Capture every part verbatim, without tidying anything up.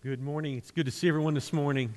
Good morning. It's good to see everyone this morning.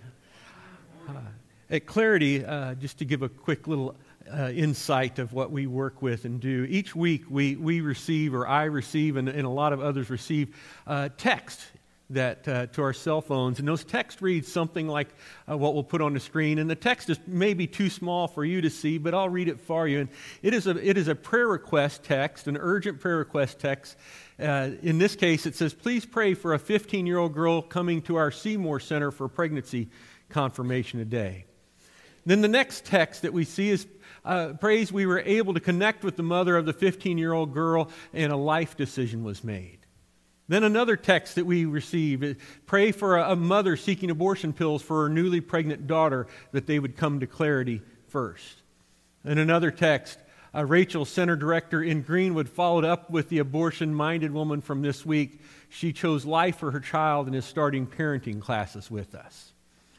Uh, at Clarity, uh, just to give a quick little uh, insight of what we work with and do, each week we, we receive, or I receive, and, and a lot of others receive, uh, text that uh, to our cell phones. And those texts read something like uh, what we'll put on the screen. And the text is maybe too small for you to see, but I'll read it for you. And it is a, it is a prayer request text, an urgent prayer request text. Uh, in this case, it says, please pray for a fifteen-year-old girl coming to our Seymour Center for pregnancy confirmation today. Then the next text that we see is, uh, praise we were able to connect with the mother of the fifteen-year-old girl and a life decision was made. Then another text that we receive is, pray for a, a mother seeking abortion pills for her newly pregnant daughter, that they would come to Clarity first. And another text, Uh, Rachel, center director in Greenwood, followed up with the abortion-minded woman from this week. She chose life for her child and is starting parenting classes with us.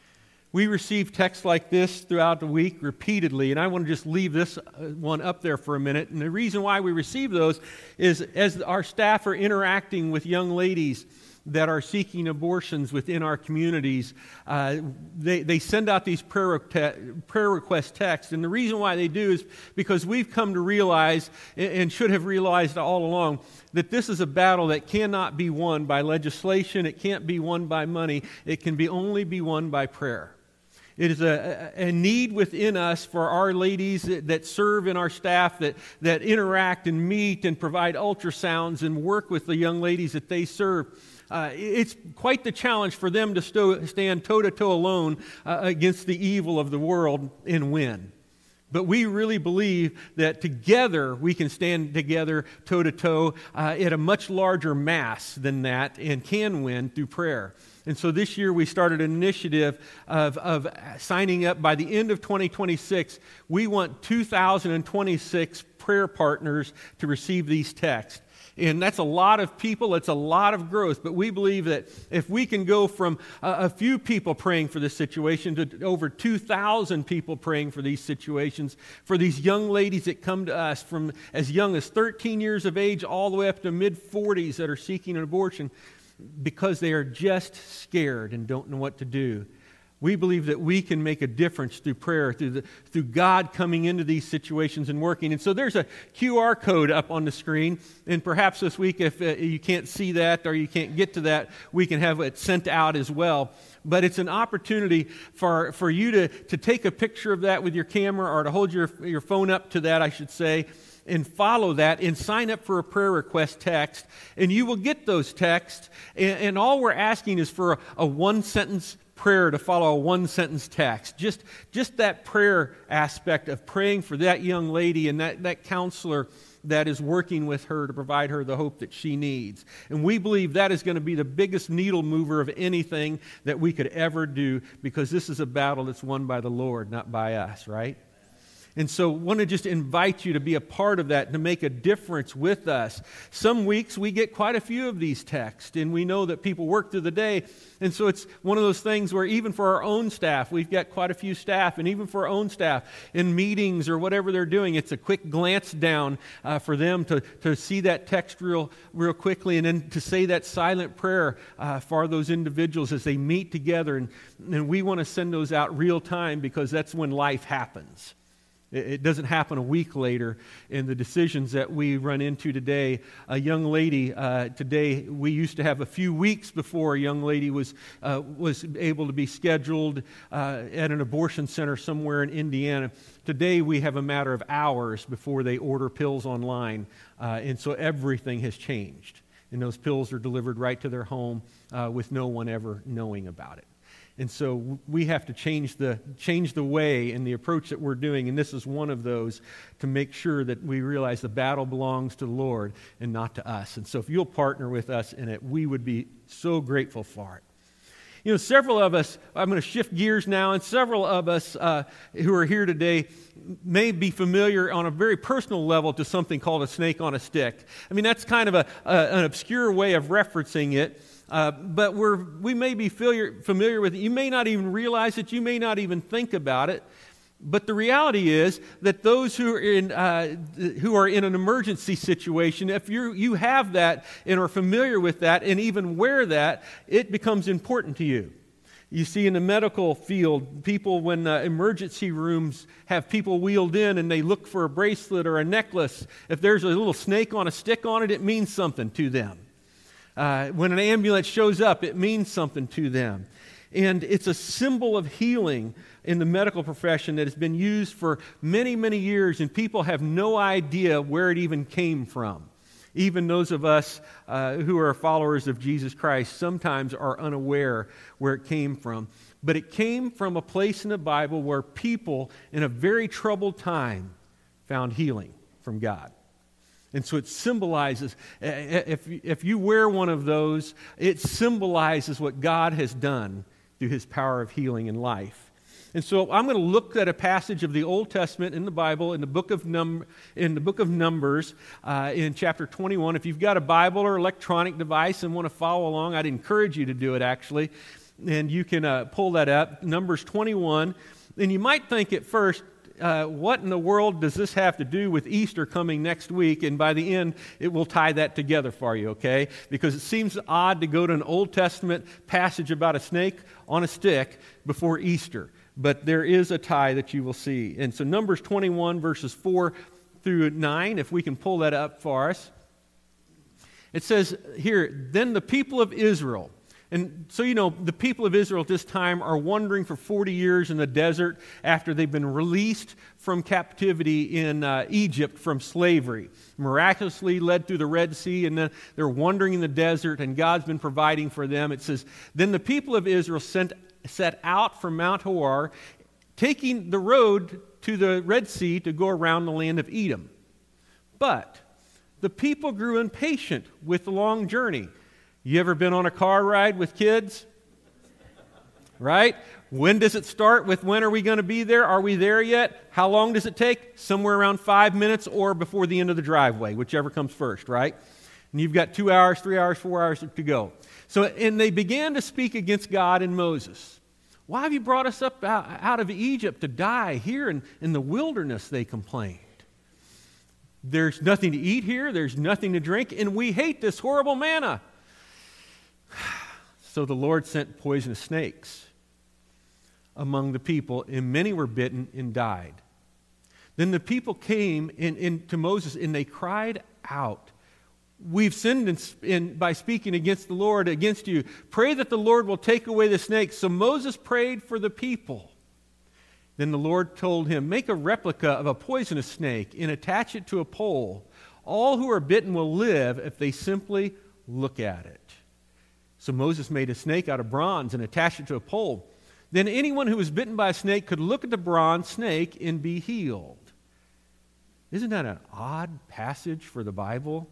We receive texts like this throughout the week repeatedly, and I want to just leave this one up there for a minute. And the reason why we receive those is as our staff are interacting with young ladies that are seeking abortions within our communities, uh, they, they send out these prayer, te- prayer request texts. And the reason why they do is because we've come to realize, and should have realized all along, that this is a battle that cannot be won by legislation. It can't be won by money. It can be only be won by prayer. It is a, a need within us for our ladies that, that serve in our staff, that, that interact and meet and provide ultrasounds and work with the young ladies that they serve. Uh, it's quite the challenge for them to sto- stand toe-to-toe alone uh, against the evil of the world and win. But we really believe that together we can stand together toe-to-toe uh, at a much larger mass than that and can win through prayer. And so this year we started an initiative of, of signing up. By the end of twenty twenty-six, we want two thousand twenty-six prayer partners to receive these texts. And that's a lot of people, it's a lot of growth, but we believe that if we can go from a, a few people praying for this situation to over two thousand people praying for these situations, for these young ladies that come to us from as young as thirteen years of age all the way up to mid-forties that are seeking an abortion because they are just scared and don't know what to do. We believe that we can make a difference through prayer, through the, through God coming into these situations and working. And so there's a Q R code up on the screen, and perhaps this week if uh, you can't see that or you can't get to that, we can have it sent out as well. But it's an opportunity for, for you to, to take a picture of that with your camera or to hold your, your phone up to that, I should say, and follow that and sign up for a prayer request text, and you will get those texts. And, and all we're asking is for a, a one-sentence prayer to follow a one-sentence text. Just, just that prayer aspect of praying for that young lady and that, that counselor that is working with her to provide her the hope that she needs. And we believe that is going to be the biggest needle mover of anything that we could ever do, because this is a battle that's won by the Lord, not by us, right? And so I want to just invite you to be a part of that, to make a difference with us. Some weeks we get quite a few of these texts, and we know that people work through the day. And so it's one of those things where even for our own staff, we've got quite a few staff, and even for our own staff in meetings or whatever they're doing, it's a quick glance down uh, for them to, to see that text real, real quickly, and then to say that silent prayer uh, for those individuals as they meet together. And, and we want to send those out real time, because that's when life happens. It doesn't happen a week later. In the decisions that we run into today, a young lady uh, today, we used to have a few weeks before a young lady was uh, was able to be scheduled uh, at an abortion center somewhere in Indiana. Today we have a matter of hours before they order pills online, uh, and so everything has changed. And those pills are delivered right to their home uh, with no one ever knowing about it. And so we have to change the change the way and the approach that we're doing, and this is one of those, to make sure that we realize the battle belongs to the Lord and not to us. And so if you'll partner with us in it, we would be so grateful for it. You know, several of us, I'm going to shift gears now, and several of us uh, who are here today may be familiar on a very personal level to something called a snake on a stick. I mean, that's kind of a, a an obscure way of referencing it. Uh, but we're, we may be familiar, familiar with it. You may not even realize it. You may not even think about it. But the reality is that those who are in uh, who are in an emergency situation, if you you have that and are familiar with that and even wear that, it becomes important to you. You see, in the medical field, people, when uh, emergency rooms have people wheeled in and they look for a bracelet or a necklace, if there's a little snake on a stick on it, it means something to them. Uh, when an ambulance shows up, it means something to them. And it's a symbol of healing in the medical profession that has been used for many, many years, and people have no idea where it even came from. Even those of us uh, who are followers of Jesus Christ sometimes are unaware where it came from. But it came from a place in the Bible where people in a very troubled time found healing from God. And so it symbolizes, if, if you wear one of those, it symbolizes what God has done through His power of healing in life. And so I'm going to look at a passage of the Old Testament in the Bible, in the book of Num- in the book of Numbers, uh, in chapter twenty-one. If you've got a Bible or electronic device and want to follow along, I'd encourage you to do it, actually. And you can uh, pull that up, Numbers twenty-one. And you might think at first, uh, what in the world does this have to do with Easter coming next week? And by the end, it will tie that together for you, okay? Because it seems odd to go to an Old Testament passage about a snake on a stick before Easter. But there is a tie that you will see. And so Numbers twenty-one, verses four through nine, if we can pull that up for us. It says here, then the people of Israel, and so you know, the people of Israel at this time are wandering for forty years in the desert after they've been released from captivity in uh, Egypt from slavery. Miraculously led through the Red Sea, and then they're wandering in the desert, and God's been providing for them. It says, then the people of Israel sent set out from Mount Hor, taking the road to the Red Sea to go around the land of Edom. But the people grew impatient with the long journey. You ever been on a car ride with kids? Right? When does it start with when are we going to be there? Are we there yet? How long does it take? Somewhere around five minutes or before the end of the driveway, whichever comes first, right? And you've got two hours, three hours, four hours to go. So, and they began to speak against God and Moses. Why have you brought us up out of Egypt to die here in, in the wilderness, they complained. There's nothing to eat here, there's nothing to drink, and we hate this horrible manna. So the Lord sent poisonous snakes among the people, and many were bitten and died. Then the people came in, in to Moses, and they cried out, we've sinned in, in, by speaking against the Lord, against you. Pray that the Lord will take away the snakes. So Moses prayed for the people. Then the Lord told him, make a replica of a poisonous snake and attach it to a pole. All who are bitten will live if they simply look at it. So Moses made a snake out of bronze and attached it to a pole. Then anyone who was bitten by a snake could look at the bronze snake and be healed. Isn't that an odd passage for the Bible?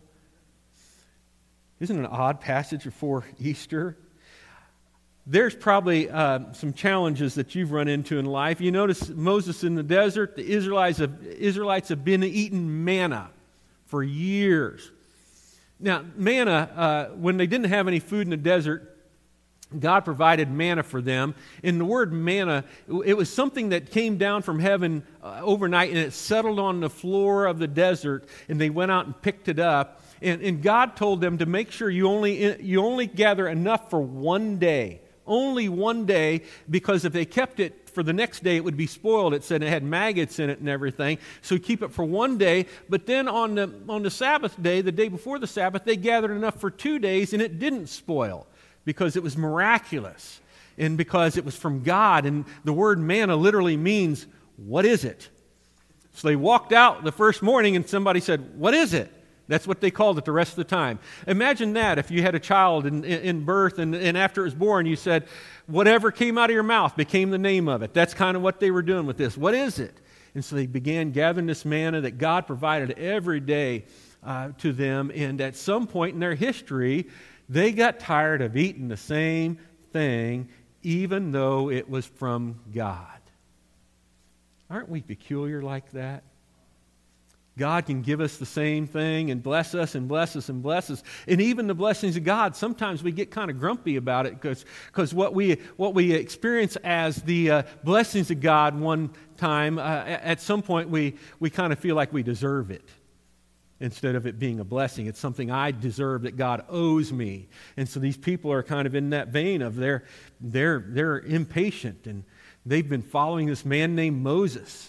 Isn't it an odd passage before Easter? There's probably uh, some challenges that you've run into in life. You notice Moses in the desert, the Israelites have, Israelites have been eating manna for years. Now, manna, uh, when they didn't have any food in the desert, God provided manna for them. And the word manna, it was something that came down from heaven uh, overnight, and it settled on the floor of the desert, and they went out and picked it up. And, and God told them to make sure you only, you only gather enough for one day. Only one day, because if they kept it for the next day, it would be spoiled. It said it had maggots in it and everything. So keep it for one day. But then on the, on the Sabbath day, the day before the Sabbath, they gathered enough for two days, and it didn't spoil because it was miraculous and because it was from God. And the word manna literally means, what is it? So they walked out the first morning, and somebody said, what is it? That's what they called it the rest of the time. Imagine that if you had a child in, in birth and, and after it was born, you said, whatever came out of your mouth became the name of it. That's kind of what they were doing with this. What is it? And so they began gathering this manna that God provided every day uh, to them. And at some point in their history, they got tired of eating the same thing, even though it was from God. Aren't we peculiar like that? God can give us the same thing and bless us and bless us and bless us. And even the blessings of God, sometimes we get kind of grumpy about it because because what we what we experience as the uh, blessings of God one time, uh, at some point we, we kind of feel like we deserve it. Instead of it being a blessing, it's something I deserve that God owes me. And so these people are kind of in that vein of they're, they're, they're impatient, and they've been following this man named Moses.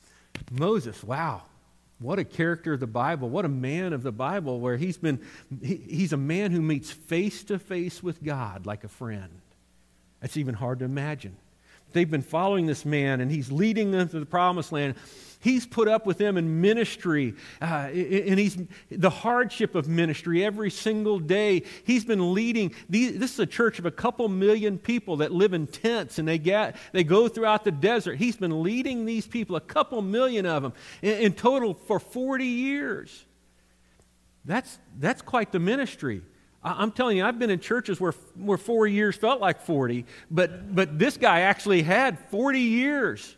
Moses, wow. What a character of the Bible. What a man of the Bible, where he's been, he, he's a man who meets face to face with God like a friend. That's even hard to imagine. They've been following this man, and he's leading them to the promised land. He's put up with them in ministry, uh, and he's the hardship of ministry every single day. He's been leading. These, this is a church of a couple million people that live in tents, and they get they go throughout the desert. He's been leading these people, a couple million of them, in, in total for forty years. That's that's quite the ministry. I'm telling you, I've been in churches where where four years felt like forty, but but this guy actually had forty years.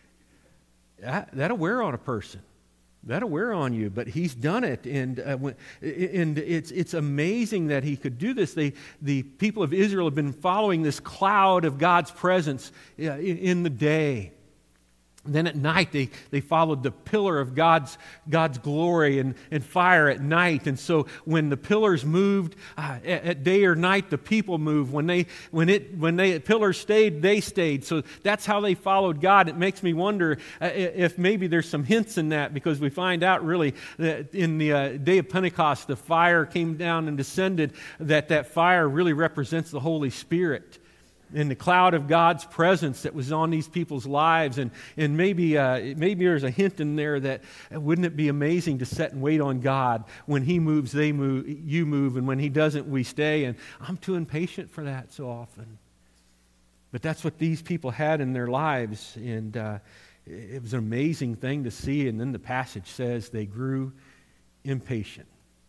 That, that'll wear on a person. That'll wear on you, but he's done it, and uh, when, and it's it's amazing that he could do this. They, the people of Israel have been following this cloud of God's presence uh, in, in the day. Then at night, they, they followed the pillar of God's God's glory and, and fire at night. And so when the pillars moved uh, at, at day or night, the people moved. When they when it when they pillars stayed, they stayed. So that's how they followed God. It makes me wonder uh, if maybe there's some hints in that, because we find out really that in the uh, day of Pentecost, the fire came down and descended. That that fire really represents the Holy Spirit. In the cloud of God's presence that was on these people's lives. And, and maybe uh, maybe there's a hint in there that uh, wouldn't it be amazing to sit and wait on God? When He moves, they move, you move, and when He doesn't, we stay. And I'm too impatient for that so often. But that's what these people had in their lives, and uh, it was an amazing thing to see. And then the passage says they grew impatient.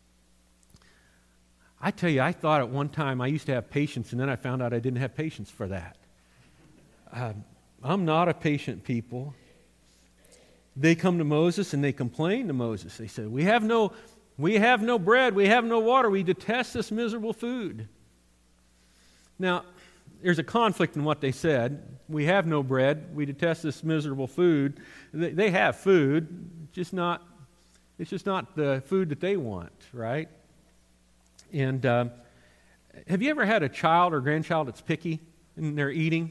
I tell you, I thought at one time I used to have patience, and then I found out I didn't have patience for that. Uh, I'm not a patient people. They come to Moses and they complain to Moses. They say, "We have no, we have no bread, we have no water. We detest this miserable food." Now, there's a conflict in what they said. We have no bread. We detest this miserable food. They, they have food, just not. It's just not the food that they want, right? And uh, have you ever had a child or grandchild that's picky in their eating?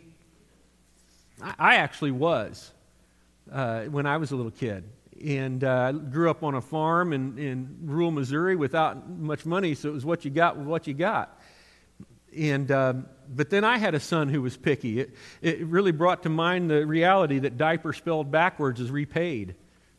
I, I actually was uh, when I was a little kid. And uh, grew up on a farm in, in rural Missouri without much money, so it was what you got with what you got. And um, but then I had a son who was picky. It, it really brought to mind the reality that diaper spelled backwards is repaid.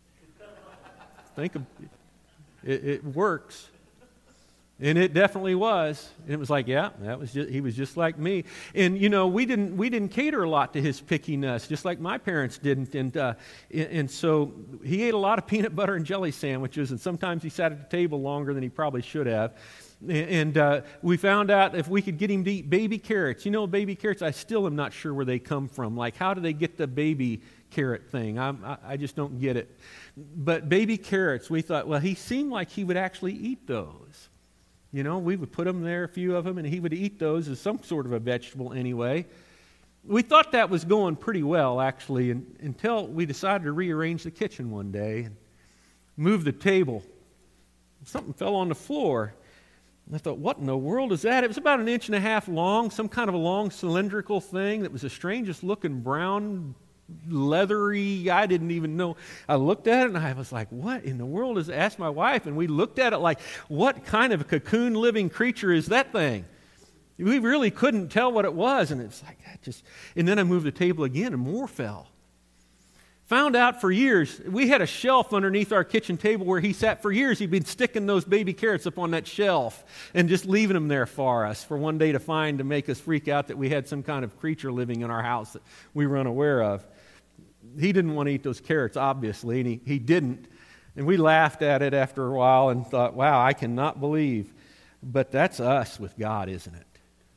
Think of it, it works. And it definitely was. And it was like, yeah, that was just, he was just like me. And you know, we didn't we didn't cater a lot to his pickiness, just like my parents didn't. And uh, and so he ate a lot of peanut butter and jelly sandwiches, and sometimes he sat at the table longer than he probably should have. And uh, we found out if we could get him to eat baby carrots. You know, baby carrots, I still am not sure where they come from. Like, how do they get the baby carrot thing? I'm, I, I just don't get it. But baby carrots, we thought, well, he seemed like he would actually eat those. You know, we would put them there, a few of them, and he would eat those as some sort of a vegetable anyway. We thought that was going pretty well, actually, and, until we decided to rearrange the kitchen one day and move the table. Something fell on the floor. And I thought, what in the world is that? It was about an inch and a half long, some kind of a long cylindrical thing that was the strangest looking brown, leathery, I didn't even know. I looked at it and I was like, what in the world is, asked my wife, and we looked at it like, what kind of a cocoon living creature is that thing? We really couldn't tell what it was, and it's like, I just, and then I moved the table again and more fell. Found out for years, we had a shelf underneath our kitchen table where he sat for years. He'd been sticking those baby carrots up on that shelf and just leaving them there for us for one day to find, to make us freak out that we had some kind of creature living in our house that we were unaware of. He didn't want to eat those carrots, obviously, and he, he didn't. And we laughed at it after a while and thought, wow, I cannot believe. But that's us with God, isn't it?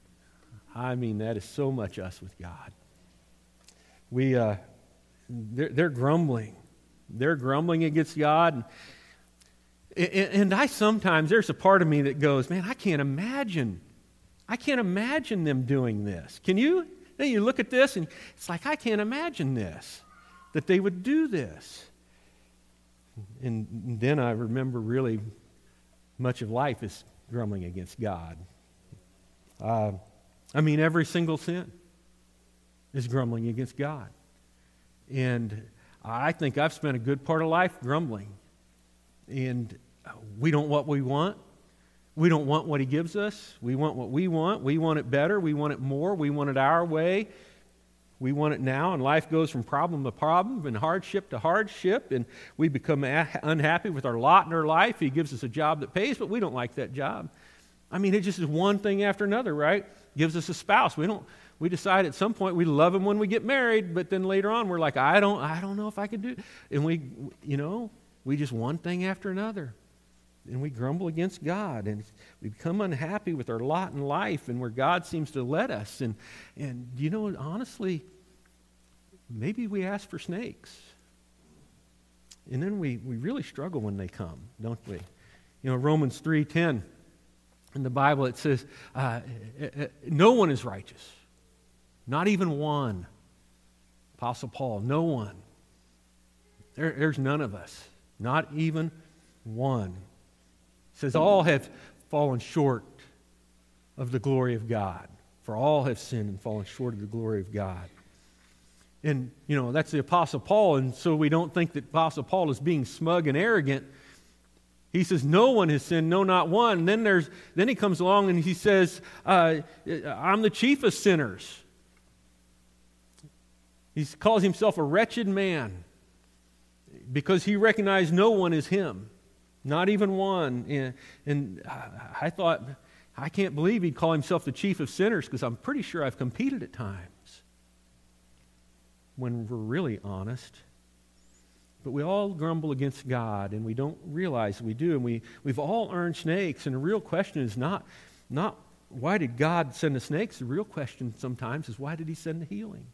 I mean, that is so much us with God. We... Uh, They're, they're grumbling. They're grumbling against God. And, And I sometimes, there's a part of me that goes, man, I can't imagine. I can't imagine them doing this. Can you? Then you look at this and it's like, I can't imagine this, that they would do this. And then I remember really much of life is grumbling against God. Uh, I mean, every single sin is grumbling against God. And I think I've spent a good part of life grumbling. And we don't want what we want. We don't want what He gives us. We want what we want. We want it better. We want it more. We want it our way. We want it now. And life goes from problem to problem and hardship to hardship. And we become unhappy with our lot in our life. He gives us a job that pays, but we don't like that job. I mean, it just is one thing after another, right? Gives us a spouse. We don't. We decide at some point we love him when we get married, but then later on we're like, I don't, I don't know if I could do it. And we, you know, we just one thing after another. And we grumble against God, and we become unhappy with our lot in life and where God seems to let us. And, and you know, honestly, maybe we ask for snakes. And then we, we really struggle when they come, don't we? You know, Romans three ten, in the Bible it says, uh, no one is righteous, not even one. Apostle Paul, no one. There, there's none of us, not even one. It says, all have fallen short of the glory of God. For all have sinned and fallen short of the glory of God. And, you know, that's the Apostle Paul, and so we don't think that Apostle Paul is being smug and arrogant. He says, no one has sinned, no, not one. And then, there's, then he comes along and he says, uh, I'm the chief of sinners. He calls himself a wretched man because he recognized no one is him. Not even one. And, and I thought, I can't believe he'd call himself the chief of sinners because I'm pretty sure I've competed at times. When we're really honest. But we all grumble against God and we don't realize we do. And we, we've all earned snakes. And the real question is not, not why did God send the snakes? The real question sometimes is why did He send the healing?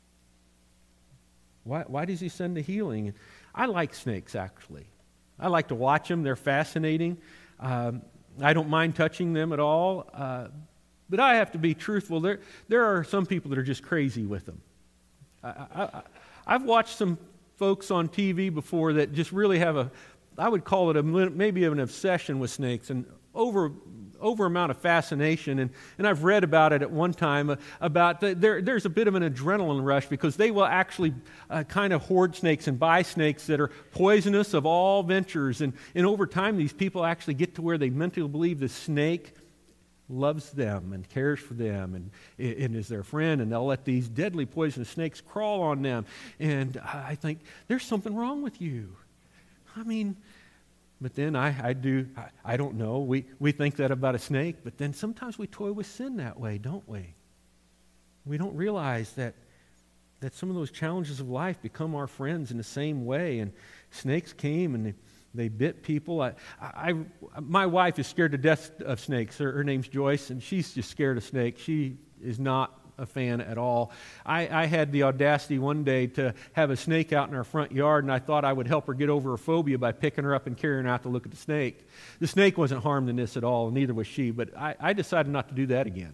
Why, why does He send the healing? I like snakes actually. I like to watch them. They're fascinating. Um, I don't mind touching them at all. Uh, but I have to be truthful. There, there are some people that are just crazy with them. I, I, I, I've watched some folks on T V before that just really have a, I would call it a maybe an obsession with snakes and over over amount of fascination. And, and I've read about it at one time uh, about the, there, there's a bit of an adrenaline rush because they will actually uh, kind of hoard snakes and buy snakes that are poisonous of all ventures. And, and over time, these people actually get to where they mentally believe the snake loves them and cares for them and, and is their friend, and they'll let these deadly poisonous snakes crawl on them. And I think, there's something wrong with you. I mean, but then I, I do, I, I don't know, we, we think that about a snake, but then sometimes we toy with sin that way, don't we? We don't realize that that some of those challenges of life become our friends in the same way. And snakes came and they, they bit people. I, I, my wife is scared to death of snakes. Her, her name's Joyce, and she's just scared of snakes. She is not a fan at all. I, I had the audacity one day to have a snake out in our front yard, and I thought I would help her get over her phobia by picking her up and carrying her out to look at the snake. The snake wasn't harmed in this at all, and neither was she, but I, I decided not to do that again.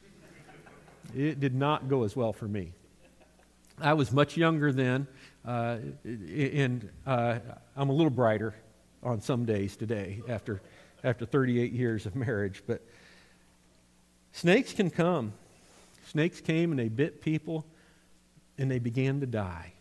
It did not go as well for me. I was much younger then, uh, and uh, I'm a little brighter on some days today after after thirty-eight years of marriage. But snakes can come. Snakes came and they bit people, and they began to die.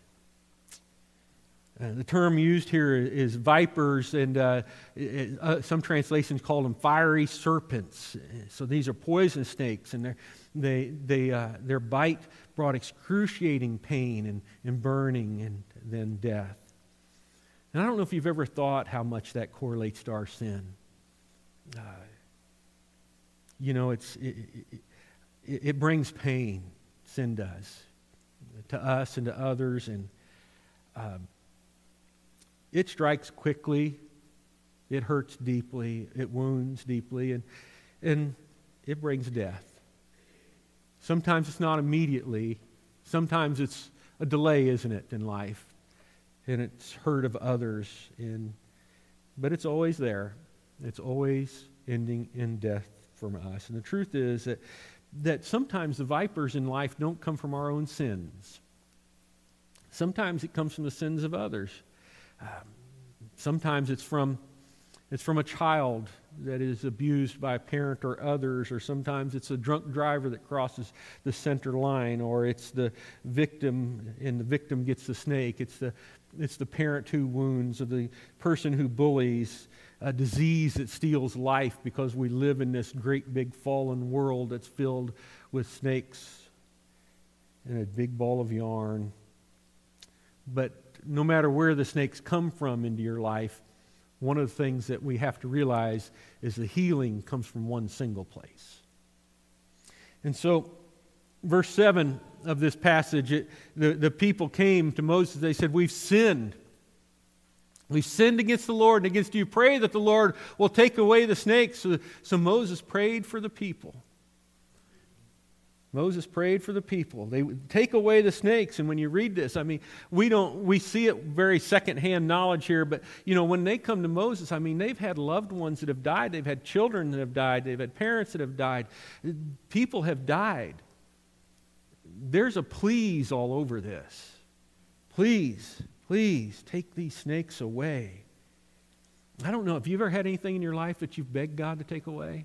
Uh, the term used here is vipers, and uh, it, uh, some translations call them fiery serpents. So these are poison snakes, and they they uh, their bite brought excruciating pain and, and burning and then death. And I don't know if you've ever thought how much that correlates to our sin. Uh, you know, it's it, it, it brings pain. Sin does to us and to others, and um, it strikes quickly. It hurts deeply. It wounds deeply, and and it brings death. Sometimes it's not immediately. Sometimes it's a delay, isn't it, in life? And it's hurt of others. And but it's always there. It's always ending in death from us. And the truth is that, that sometimes the vipers in life don't come from our own sins. Sometimes it comes from the sins of others. Um, sometimes it's from it's from a child that is abused by a parent or others, or sometimes it's a drunk driver that crosses the center line, or it's the victim and the victim gets the snake. It's the it's the parent who wounds, or the person who bullies, a disease that steals life, because we live in this great big fallen world that's filled with snakes and a big ball of yarn. But no matter where the snakes come from into your life, one of the things that we have to realize is the healing comes from one single place. And so, verse seven of this passage, it, the, the people came to Moses. They said, we've sinned. We've sinned against the Lord and against you. Pray that the Lord will take away the snakes. So, so Moses prayed for the people. Moses prayed for the people. They would take away the snakes. And when you read this, I mean, we don't, we see it very secondhand knowledge here, but, you know, when they come to Moses, I mean, they've had loved ones that have died. They've had children that have died. They've had parents that have died. People have died. There's a please all over this. Please, please take these snakes away. I don't know, have you ever had anything in your life that you've begged God to take away?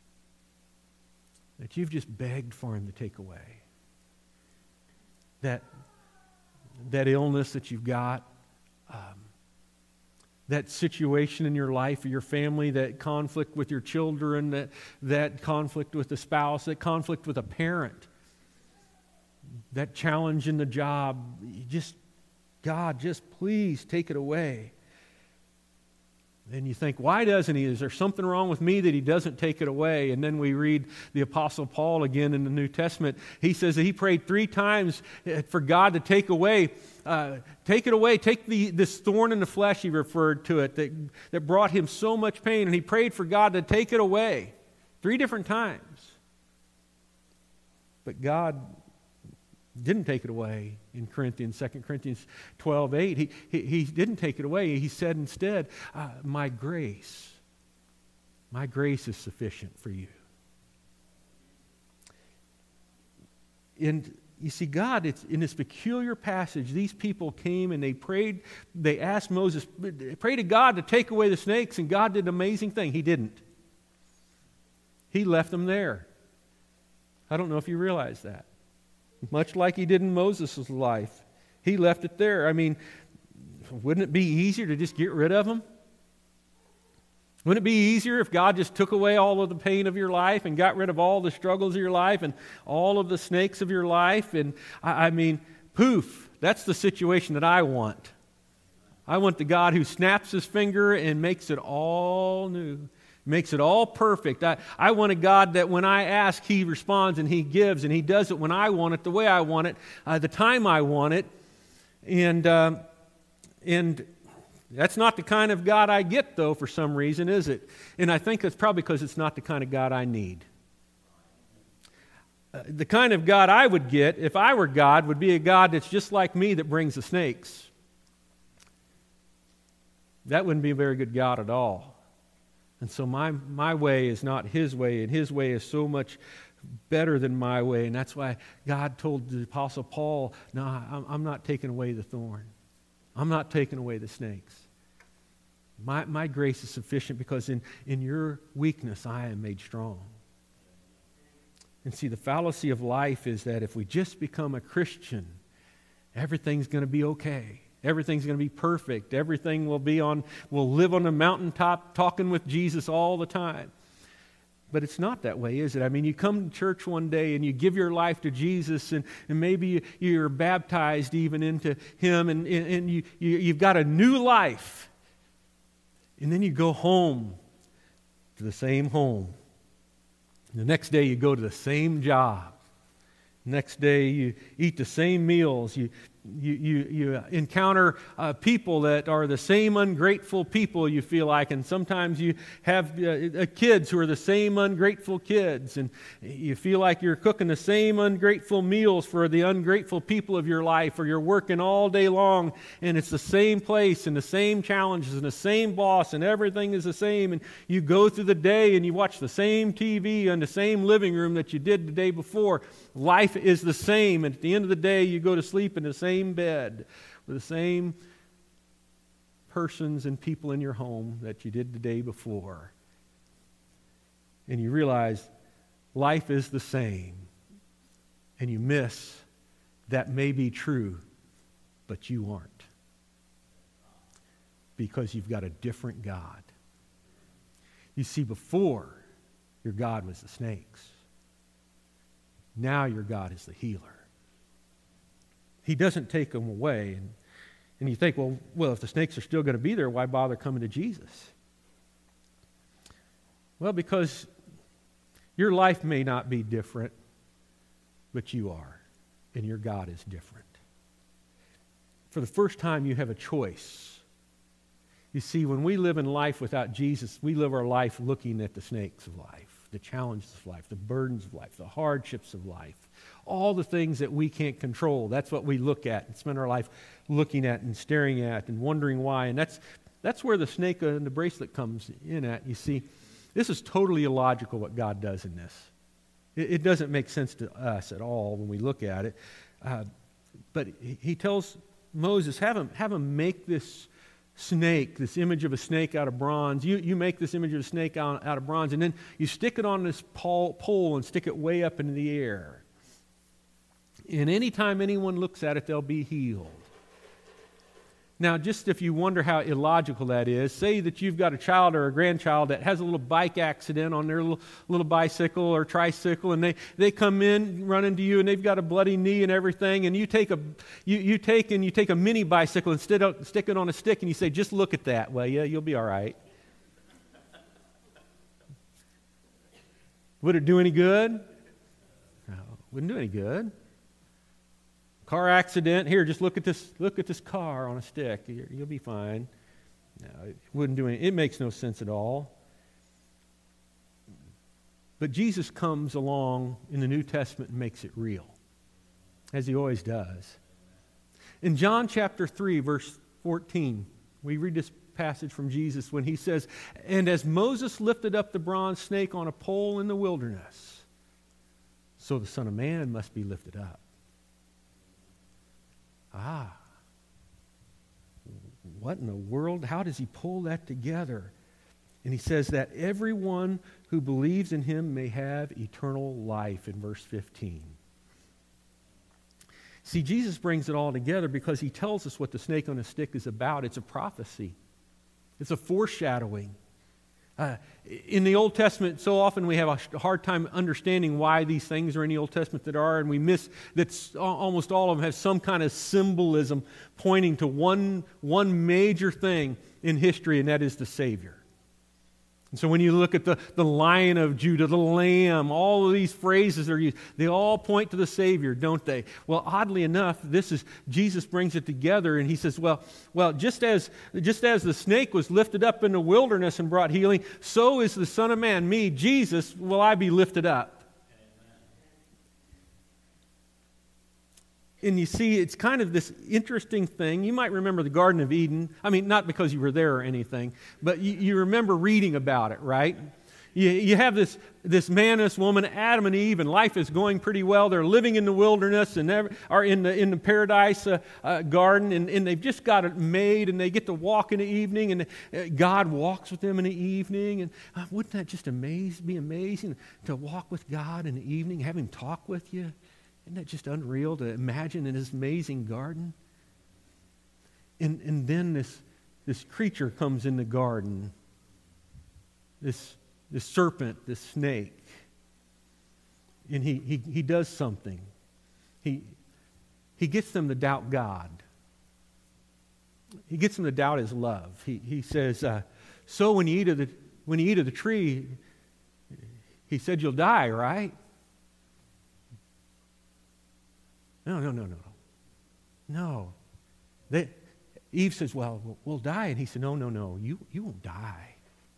That you've just begged for Him to take away? That, that illness that you've got, um, that situation in your life or your family, that conflict with your children, that, that conflict with a spouse, that conflict with a parent, that challenge in the job, you just, God, just please take it away. Then you think, why doesn't He? Is there something wrong with me that He doesn't take it away? And then we read the Apostle Paul again in the New Testament. He says that he prayed three times for God to take away, uh, take it away, take the, this thorn in the flesh, he referred to it, that, that brought him so much pain. And he prayed for God to take it away three different times. But God didn't take it away in Corinthians, Second Corinthians twelve eight. He, he, he didn't take it away. He said instead, uh, my grace, my grace is sufficient for you. And you see, God, it's in this peculiar passage, these people came and they prayed, they asked Moses, pray to God to take away the snakes, and God did an amazing thing. He didn't. He left them there. I don't know if you realize that. Much like He did in Moses' life. He left it there. I mean, wouldn't it be easier to just get rid of them? Wouldn't it be easier if God just took away all of the pain of your life and got rid of all the struggles of your life and all of the snakes of your life? And I, I mean, poof, that's the situation that I want. I want the God who snaps His finger and makes it all new. Makes it all perfect. I, I want a God that when I ask, He responds and He gives, and He does it when I want it, the way I want it, uh, the time I want it. And, uh, and that's not the kind of God I get, though, for some reason, is it? And I think it's probably because it's not the kind of God I need. Uh, the kind of God I would get, if I were God, would be a God that's just like me that brings the snakes. That wouldn't be a very good God at all. And so my, my way is not His way, and His way is so much better than my way. And that's why God told the Apostle Paul, no, I'm, I'm not taking away the thorn. I'm not taking away the snakes. My, my grace is sufficient, because in, in your weakness I am made strong. And see, the fallacy of life is that if we just become a Christian, everything's going to be okay. Everything's going to be perfect. Everything will be on, we'll live on a mountaintop talking with Jesus all the time. But it's not that way, is it? I mean, you come to church one day and you give your life to Jesus, and, and maybe you, you're baptized even into Him, and, and, and you, you, you've got a new life. And then you go home to the same home. The next day you go to the same job. Next day you eat the same meals. You You, you, you encounter uh, people that are the same ungrateful people, you feel like, and sometimes you have uh, kids who are the same ungrateful kids, and you feel like you're cooking the same ungrateful meals for the ungrateful people of your life, or you're working all day long, and it's the same place, and the same challenges, and the same boss, and everything is the same, and you go through the day, and you watch the same T V in the same living room that you did the day before. Life is the same, and at the end of the day, you go to sleep in the same bed with the same persons and people in your home that you did the day before. And you realize life is the same, and you miss that may be true, but you aren't, because you've got a different God. You see, before, your God was the snakes. Now your God is the healer. He doesn't take them away. And, and you think, well, well, if the snakes are still going to be there, why bother coming to Jesus? Well, because your life may not be different, but you are, and your God is different. For the first time, you have a choice. You see, when we live in life without Jesus, we live our life looking at the snakes of life, the challenges of life, the burdens of life, the hardships of life, all the things that we can't control. That's what we look at and spend our life looking at and staring at and wondering why. And that's that's where the snake and the bracelet comes in at. You see, this is totally illogical what God does in this. It, it doesn't make sense to us at all when we look at it. Uh, but he tells Moses, have him, have him make this snake, this image of a snake out of bronze. You, you make this image of a snake out, out of bronze, and then you stick it on this pole, pole and stick it way up into the air. And anytime anyone looks at it, they'll be healed. Now, just if you wonder how illogical that is, say that you've got a child or a grandchild that has a little bike accident on their little, little bicycle or tricycle, and they, they come in, run into you, and they've got a bloody knee and everything, and you take a you, you take and you take a mini bicycle and stick it, stick it on a stick, and you say, just look at that. Well, yeah, you'll be all right. Would it do any good? No, wouldn't do any good. Car accident. Here, just look at this. Look at this car on a stick. You'll be fine. No, it wouldn't do any. It makes no sense at all. But Jesus comes along in the New Testament and makes it real, as he always does. In John chapter three, verse fourteen, we read this passage from Jesus when he says, "And as Moses lifted up the bronze snake on a pole in the wilderness, so the Son of Man must be lifted up." Ah, what in the world? How does he pull that together? And he says that everyone who believes in him may have eternal life in verse fifteen. See, Jesus brings it all together because he tells us what the snake on a stick is about. It's a prophecy. It's a foreshadowing. Uh, in the Old Testament, so often we have a hard time understanding why these things are in the Old Testament that are, and we miss that almost all of them have some kind of symbolism pointing to one, one major thing in history, and that is the Savior. And so when you look at the, the Lion of Judah, the Lamb, all of these phrases are used, they all point to the Savior, don't they? Well, oddly enough, this is Jesus brings it together, and he says, well, well, just as just as the snake was lifted up in the wilderness and brought healing, so is the Son of Man, me, Jesus, will I be lifted up. And you see, it's kind of this interesting thing. You might remember the Garden of Eden. I mean, not because you were there or anything, but you, you remember reading about it, right? You, you have this, this man, this woman, Adam and Eve, and life is going pretty well. They're living in the wilderness and are in the in the paradise uh, uh, garden, and, and they've just got it made, and they get to walk in the evening, and uh, God walks with them in the evening. And uh, wouldn't that just amaze, be amazing to walk with God in the evening, have him talk with you? Isn't that just unreal to imagine in this amazing garden? And, and then this, this creature comes in the garden, this, this serpent, this snake, and he, he, he does something. He, he gets them to doubt God. He gets them to doubt his love. He, he says, uh, so when you eat of the, when you eat of the tree, he said you'll die, right? No, no, no, no. No. They, Eve says, well, we'll die. And he said, no, no, no, you, you won't die.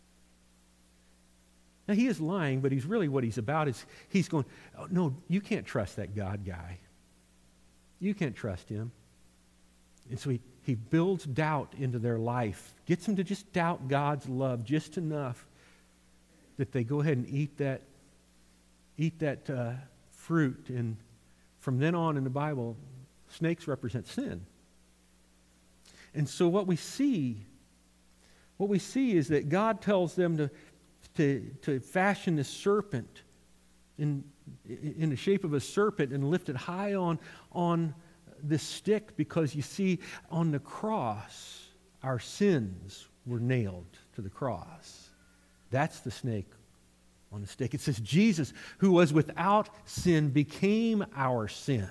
Now, he is lying, but he's really what he's about is he's going, oh, no, you can't trust that God guy. You can't trust him. And so he, he builds doubt into their life, gets them to just doubt God's love just enough that they go ahead and eat that, eat that uh, fruit. And from then on in the Bible, snakes represent sin. And so what we see, what we see is that God tells them to, to, to fashion this serpent in, in the shape of a serpent and lift it high on, on this stick, because you see, on the cross, our sins were nailed to the cross. That's the snake on the stick. It says Jesus, who was without sin, became our sin.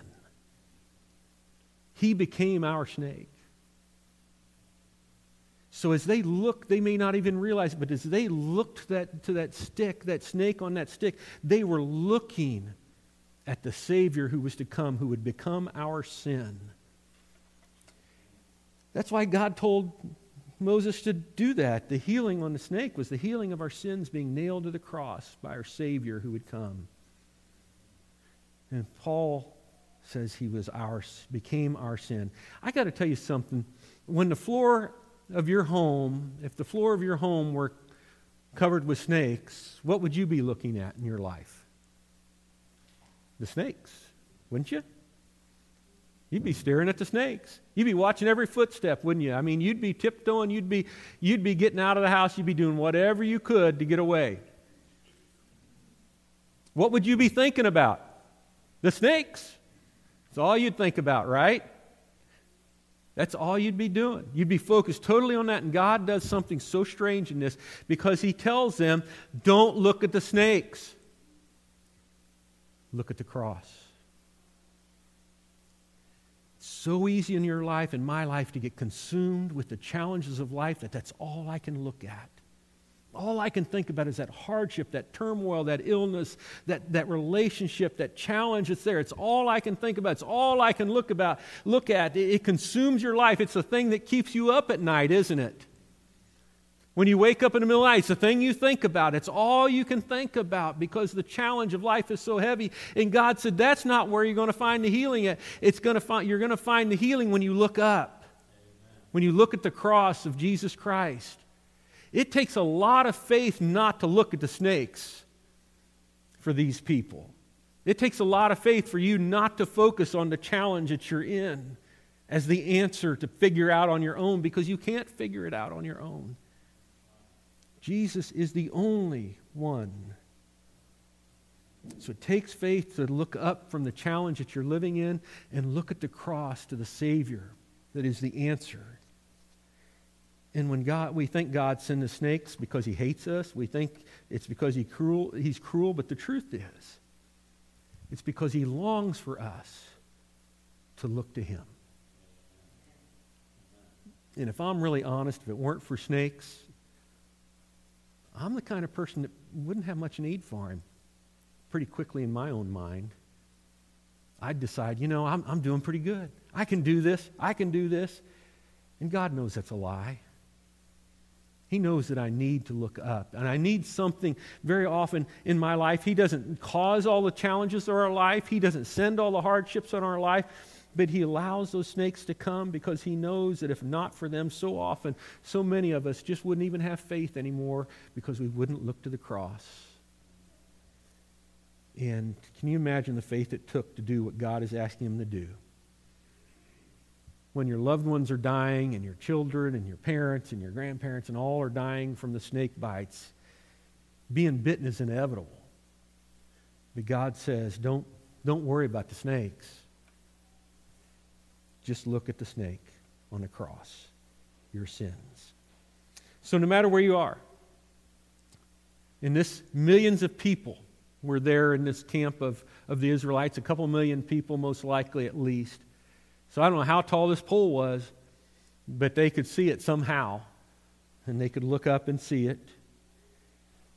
He became our snake. So as they look, they may not even realize it, but as they looked that, to that stick, that snake on that stick, they were looking at the Savior who was to come, who would become our sin. That's why God told Moses to do that. The healing on the snake was the healing of our sins being nailed to the cross by our Savior who would come. And Paul says he was ours, became our sin. I got to tell you something. When the floor of your home, if the floor of your home were covered with snakes, what would you be looking at in your life? The snakes, wouldn't you? You'd be staring at the snakes. You'd be watching every footstep, wouldn't you? I mean, you'd be tiptoeing, you'd be, you'd be getting out of the house, you'd be doing whatever you could to get away. What would you be thinking about? The snakes. That's all you'd think about, right? That's all you'd be doing. You'd be focused totally on that, and God does something so strange in this because He tells them, don't look at the snakes. Look at the cross. It's so easy in your life, in my life, to get consumed with the challenges of life that that's all I can look at. All I can think about is that hardship, that turmoil, that illness, that, that relationship, that challenge that's there. It's all I can think about. It's all I can look about, look at. It, it consumes your life. It's the thing that keeps you up at night, isn't it? When you wake up in the middle of the night, it's the thing you think about. It's all you can think about because the challenge of life is so heavy. And God said, that's not where you're going to find the healing at. It's going to find, you're going to find the healing when you look up. Amen. When you look at the cross of Jesus Christ. It takes a lot of faith not to look at the snakes for these people. It takes a lot of faith for you not to focus on the challenge that you're in as the answer to figure out on your own, because you can't figure it out on your own. Jesus is the only one. So it takes faith to look up from the challenge that you're living in and look at the cross to the Savior that is the answer. And when God, we think God sent the snakes because He hates us. We think it's because he cruel, He's cruel, but the truth is, it's because He longs for us to look to Him. And if I'm really honest, if it weren't for snakes, I'm the kind of person that wouldn't have much need for Him pretty quickly in my own mind. I'd decide, you know, I'm, I'm doing pretty good. I can do this. I can do this. And God knows that's a lie. He knows that I need to look up. And I need something very often in my life. He doesn't cause all the challenges of our life. He doesn't send all the hardships in our life. But He allows those snakes to come because He knows that if not for them, so often, so many of us just wouldn't even have faith anymore because we wouldn't look to the cross. And can you imagine the faith it took to do what God is asking Him to do? When your loved ones are dying and your children and your parents and your grandparents and all are dying from the snake bites, being bitten is inevitable. But God says, don't, don't worry about the snakes. Just look at the snake on the cross, your sins. So no matter where you are, in this millions of people were there in this camp of, of the Israelites, a couple million people most likely at least. So I don't know how tall this pole was, but they could see it somehow, and they could look up and see it.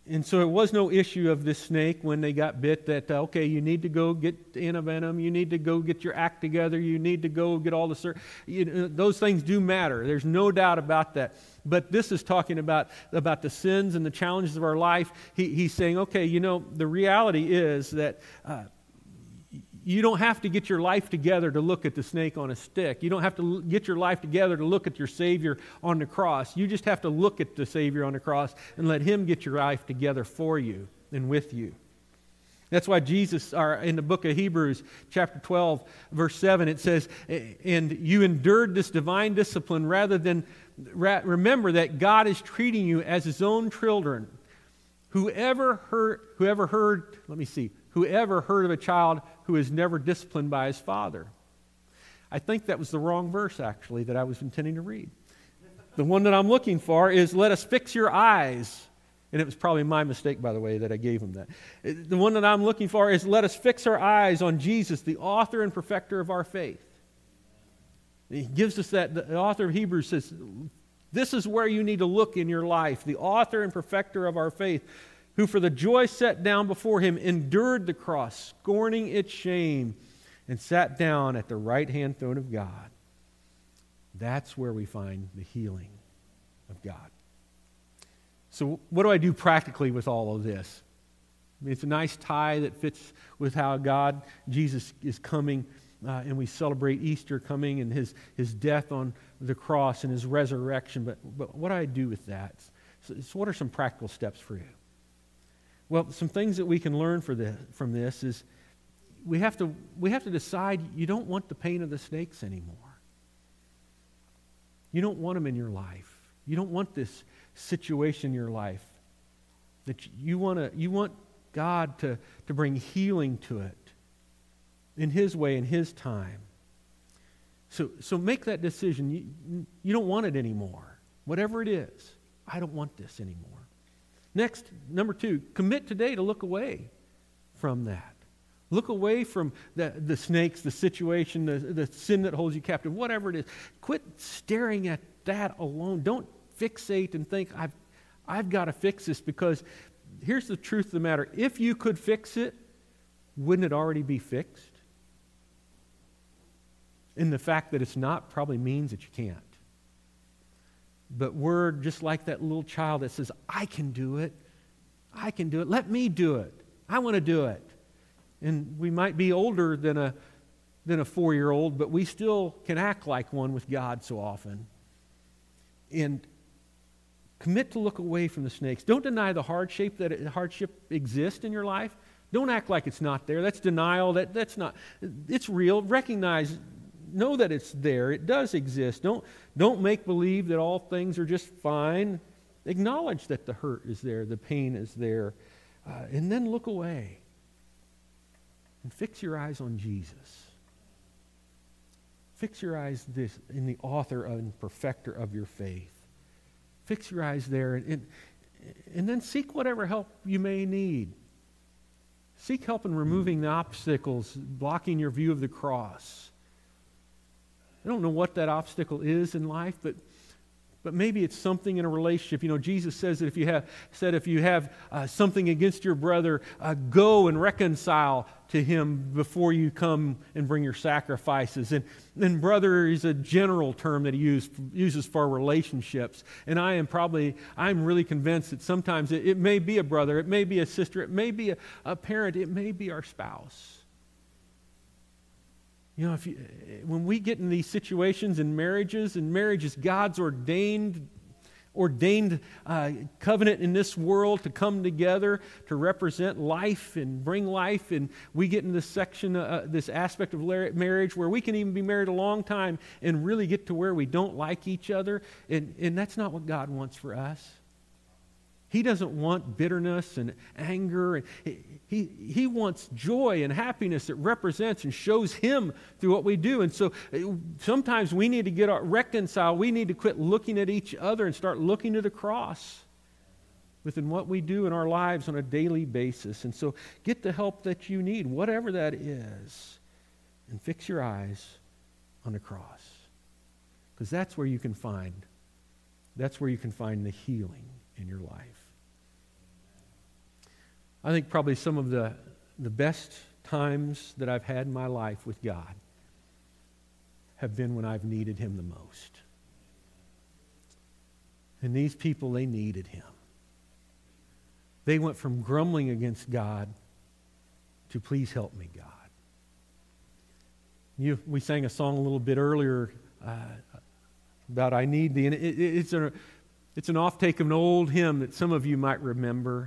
And so it was no issue of this snake when they got bit that, uh, okay, you need to go get antivenom, you need to go get your act together, you need to go get all the... Sur- you know, those things do matter. There's no doubt about that. But this is talking about, about the sins and the challenges of our life. He, he's saying, okay, you know, the reality is that uh, you don't have to get your life together to look at the snake on a stick. You don't have to l- get your life together to look at your Savior on the cross. You just have to look at the Savior on the cross and let Him get your life together for you and with you. That's why Jesus, or in the book of Hebrews, chapter twelve, verse seven, it says, and you endured this divine discipline rather than, ra- remember that God is treating you as His own children. Whoever heard, whoever heard, let me see, whoever heard of a child who is never disciplined by his father? I think that was the wrong verse, actually, that I was intending to read. The one that I'm looking for is, let us fix your eyes. And it was probably my mistake, by the way, that I gave him that. The one that I'm looking for is, let us fix our eyes on Jesus, the author and perfecter of our faith. He gives us that, the author of Hebrews says, this is where you need to look in your life, the author and perfecter of our faith, who for the joy set down before Him endured the cross, scorning its shame, and sat down at the right-hand throne of God. That's where we find the healing of God. So what do I do practically with all of this? I mean, it's a nice tie that fits with how God, Jesus, is coming, uh, and we celebrate Easter coming and His, his death on the cross and His resurrection. But, but what do I do with that? So, so what are some practical steps for you? Well, some things that we can learn for the, from this is we have to we have to decide you don't want the pain of the snakes anymore. You don't want them in your life. You don't want this situation in your life. That you want to you want God to, to bring healing to it in His way, in His time. So so make that decision. You, you don't want it anymore. Whatever it is, I don't want this anymore. Next, number two, commit today to look away from that. Look away from the, the snakes, the situation, the, the sin that holds you captive, whatever it is. Quit staring at that alone. Don't fixate and think, I've, I've got to fix this, because here's the truth of the matter. If you could fix it, wouldn't it already be fixed? And the fact that it's not probably means that you can't. But we're just like that little child that says, I can do it. I can do it. Let me do it. I want to do it. And we might be older than a, than a four-year-old, but we still can act like one with God so often. And commit to look away from the snakes. Don't deny the hardship that it, hardship exists in your life. Don't act like it's not there. That's denial. That, that's not. It's real. Recognize Know that it's there. It does exist. Don't, don't make believe that all things are just fine. Acknowledge that the hurt is there, the pain is there, uh, and then look away. And fix your eyes on Jesus. Fix your eyes this, in the author and perfecter of your faith. Fix your eyes there, and, and, and then seek whatever help you may need. Seek help in removing the obstacles, blocking your view of the cross. I don't know what that obstacle is in life, but but maybe it's something in a relationship. You know, Jesus says that if you have said if you have uh, something against your brother, uh, go and reconcile to him before you come and bring your sacrifices. And then brother is a general term that he use, uses for relationships. And I am probably I'm really convinced that sometimes it, it may be a brother, it may be a sister, it may be a, a parent, it may be our spouse. You know, if you, when we get in these situations in marriages, and marriage is God's ordained, ordained uh, covenant in this world to come together to represent life and bring life, and we get in this section, uh, this aspect of marriage where we can even be married a long time and really get to where we don't like each other, and, and that's not what God wants for us. He doesn't want bitterness and anger. And he, he, he wants joy and happiness that represents and shows Him through what we do. And so sometimes we need to get our, reconciled. We need to quit looking at each other and start looking to the cross within what we do in our lives on a daily basis. And so get the help that you need, whatever that is, and fix your eyes on the cross. Because that's where you can find, that's where you can find the healing in your life. I think probably some of the, the best times that I've had in my life with God have been when I've needed Him the most. And these people, they needed Him. They went from grumbling against God to please help me, God. You, we sang a song a little bit earlier uh, about I need thee. And it, it, it's, a, it's an off-take of an old hymn that some of you might remember.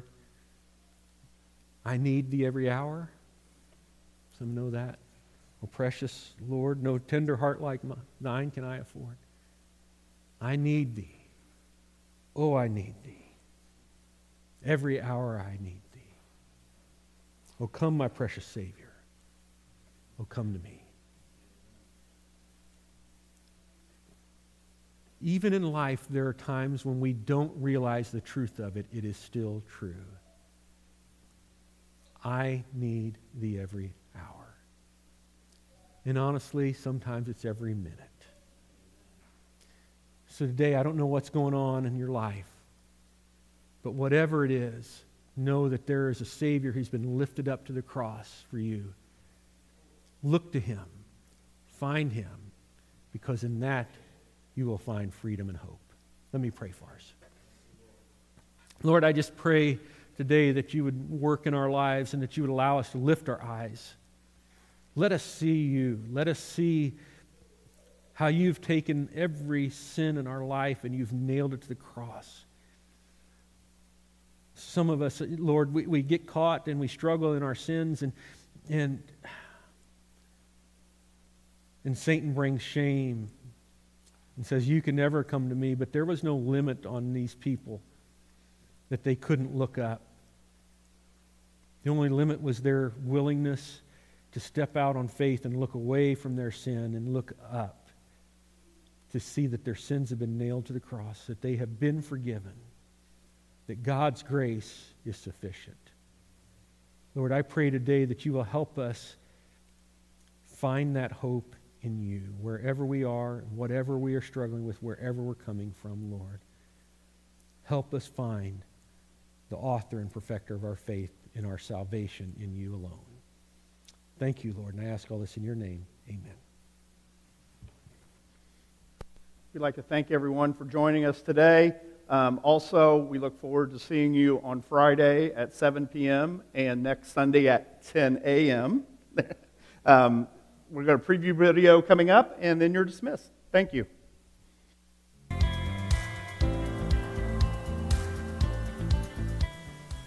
I need thee every hour. Some know that. Oh, precious Lord, no tender heart like thine can I afford. I need thee. Oh, I need thee. Every hour I need thee. Oh, come, my precious Savior. Oh, come to me. Even in life, there are times when we don't realize the truth of it. It is still true. I need thee every hour. And honestly, sometimes it's every minute. So today, I don't know what's going on in your life, but whatever it is, know that there is a Savior who's been lifted up to the cross for you. Look to Him. Find Him, because in that you will find freedom and hope. Let me pray for us. Lord, I just pray today that you would work in our lives and that you would allow us to lift our eyes. Let us see you. Let us see how you've taken every sin in our life and you've nailed it to the cross. Some of us, Lord, we, we get caught and we struggle in our sins, and and and Satan brings shame and says, you can never come to me. But there was no limit on these people that they couldn't look up. The only limit was their willingness to step out on faith and look away from their sin and look up to see that their sins have been nailed to the cross, that they have been forgiven, that God's grace is sufficient. Lord, I pray today that you will help us find that hope in you, wherever we are, whatever we are struggling with, wherever we're coming from, Lord. Help us find the author and perfecter of our faith in our salvation in you alone. Thank you, Lord, and I ask all this in your name. Amen. We'd like to thank everyone for joining us today. Um, also, we look forward to seeing you on Friday at seven p.m. and next Sunday at ten a.m. um, we've got a preview video coming up, and then you're dismissed. Thank you.